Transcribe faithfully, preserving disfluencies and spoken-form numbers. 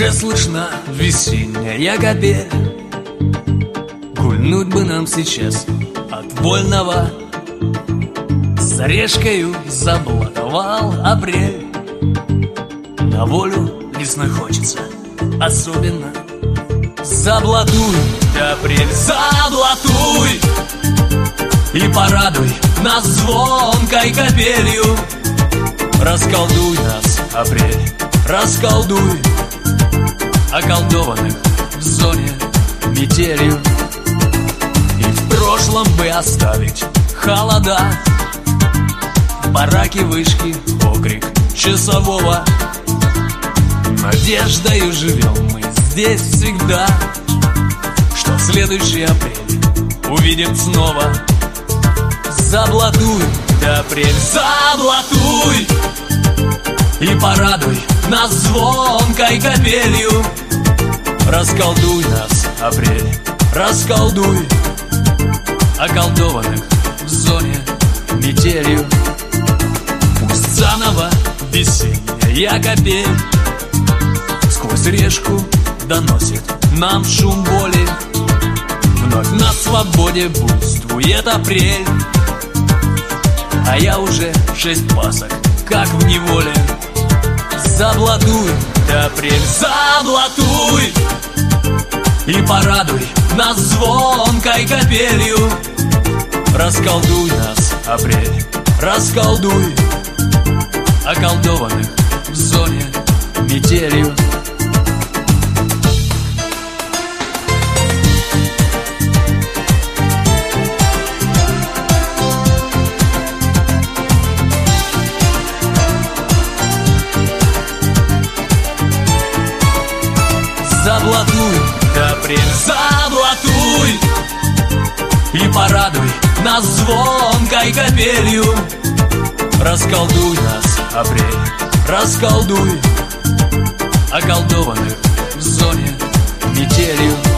Уже слышна весенняя капель. Гульнуть бы нам сейчас от вольного. За решкою заблатовал апрель. На волю весной хочется особенно. Заблатуй, апрель, заблатуй, и порадуй нас звонкой капелью. Расколдуй нас, апрель, расколдуй околдованных в зоне метелью. И в прошлом бы оставить холода, бараки, вышки, окрик часового. Надеждою живем мы здесь всегда, что в следующий апрель увидим снова. Заблатуй, апрель, заблатуй, и порадуй нас звонкой капелью. Расколдуй нас, апрель, расколдуй околдованных в зоне метелью. Пусть заново весенняя капель сквозь решку доносит нам шум боли. Вновь на свободе буйствует апрель, а я уже шесть пасок, как в неволе. Заблатуй, апрель, заблатуй, и порадуй нас звонкой капелью. Расколдуй нас, апрель, расколдуй околдованных в зоне метелью. Заблатуй, апрель, заблатуй, и порадуй нас звонкой капелью. Расколдуй нас, апрель, расколдуй околдованных в зоне метелью.